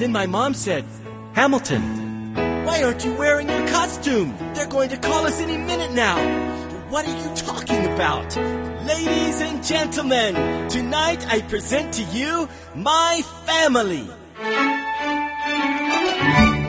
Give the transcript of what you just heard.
Then my mom said, "Hamilton, why aren't you wearing your costume? They're going to call us any minute now." "What are you talking about?" "Ladies and gentlemen, tonight I present to you my family."